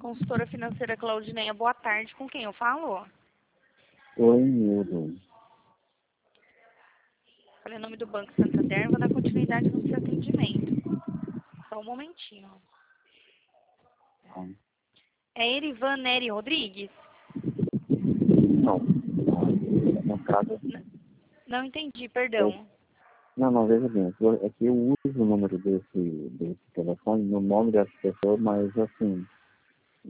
Consultora financeira Claudineia, boa tarde. Com quem eu falo? Oi, Nildo. Falei o nome do Banco Santander, vou dar continuidade no seu atendimento. Só um momentinho. É Erivan Nery Rodrigues? Não. No caso, Não entendi, perdão. não, veja bem. É que eu uso o número desse telefone no nome dessa pessoa, mas assim,